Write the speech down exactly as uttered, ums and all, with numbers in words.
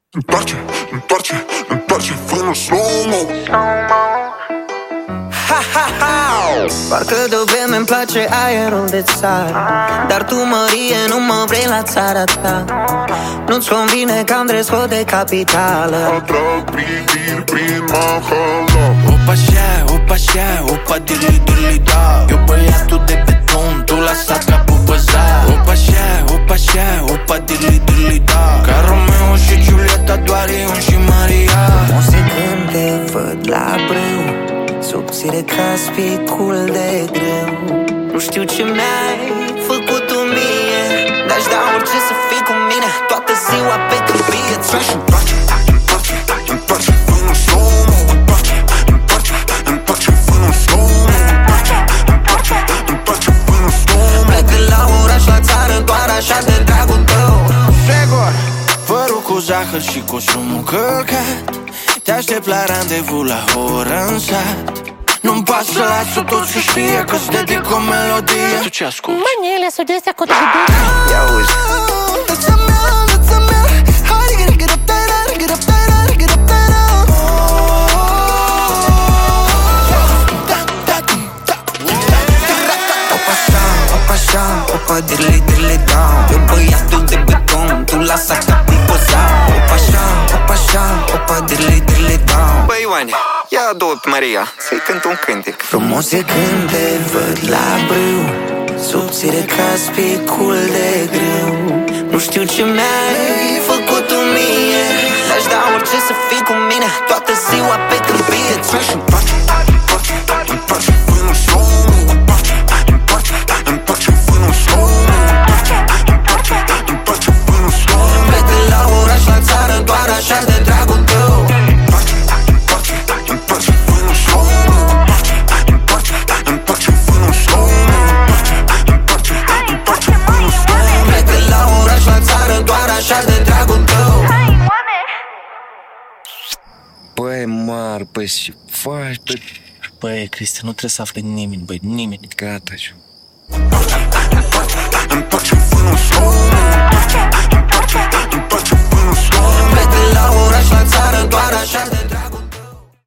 Întoarce, întoarce, întoarce frânul slow-mo. Ha, ha, ha. Parcă de vreme îmi place aerul de țară, dar tu, mărie, nu mă vrei la țara ta. Nu-ți convine că am dress-code de capitală. Atrag priviri prin mahala. Opa așa, opa așa, opa dili dili da. Eu băiatul de beton, tu lasat capul păzat. Opa așa, opa așa, opa dili dili da. Ca Romeo și Giulietta, doar Ion și Maria. Frumos e când te văd la brâu, subțire ca spicul de greu. Nu știu ce mi-ai făcut tu mie, dar-aș da orice să fii cu mine toată ziua pe câmpie. Ți-aș întoarce, întoarce, întoarce frânul slow-mo. Întoarce, întoarce, întoarce frânul slow-mo. Întoarce, întoarce, întoarce frânul slow-mo. Plec de la oraș la țară doar așa de dragul tău. Sigur, părul cu zahăr și costumul călcat. Te aștept la randevu la o oră în sat. Nu-mi pasă, lasă tot să știe că-ți dedic o melodie. Tu ce asculti? Manele, sugestia cu tăgădure. Ia uzi. Viața mea, viața mea. Hai, get, get up, get up, get up, get up, get up. Opa așa, opa așa, opa dirli dirli down. Eu băiatul de beton, tu lasă capul păzat. Opa așa, opa așa, opa dirli dirli down. Băi, Ioane, ia două pe Maria, să-i cânt un cântec. Frumos e când te văd la brâu, subțire ca spicul de greu. Nu știu ce mi-ai făcut tu mie, aș da orice să fii cu mine toată ziua pe câmpie. Ți-aș întoarce, întoarce, întoarce frânul slow-mo. Întoarce, întoarce, întoarce frânul slow-mo. Întoarce, întoarce, întoarce frânul slow-mo. Plec de la oraș la țară doar așa de dragul tău. Întoarce, întoarce, întoarce frânul slow-mo. Întoarce, întoarce, întoarce frânul slow-mo. Întoarce, întoarce, întoarce frânul slow-mo. Plec de la oraș la țară doar așa de dragul tău. Băi, mar, băi, și faci, băi. Băi, Cristi, nu trebuie să afle nimeni, băi, nimeni. Gata, și